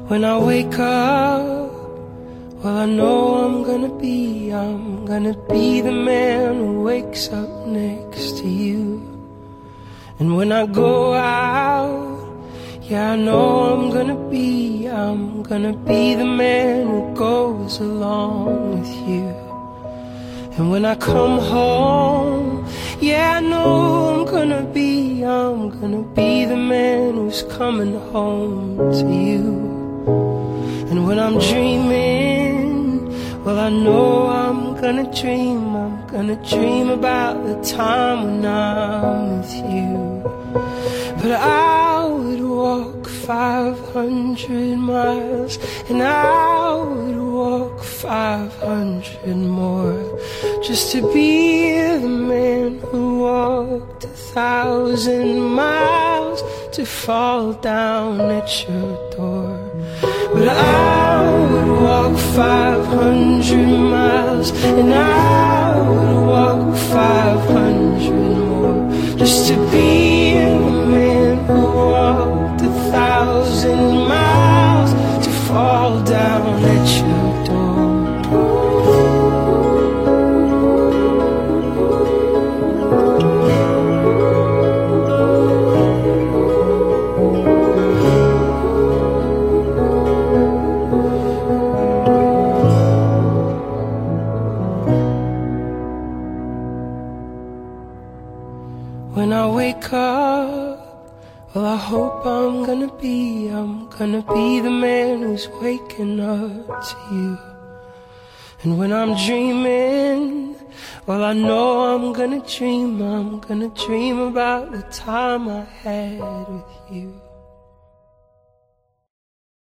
When I wake up, well, I know I'm gonna be the man who wakes up next to you. And when I go out, yeah, I know I'm gonna be the man who goes along with you. And when I come home, yeah, I know I'm gonna be the man who's coming home to you. And when I'm dreaming, well, I know I'm gonna dream about the time when I'm with you. But I would walk 500 miles, and I would walk 500 more, just to be the man who walked 1,000 miles to fall down at your door. But I would walk 500 miles, and I would walk 500 more, just to be the man who walked 1,000 miles to fall down at your door. When I wake up, well, I hope I'm gonna be the man who's waking up to you. And when I'm dreaming, well, I know I'm gonna dream about the time I had with you.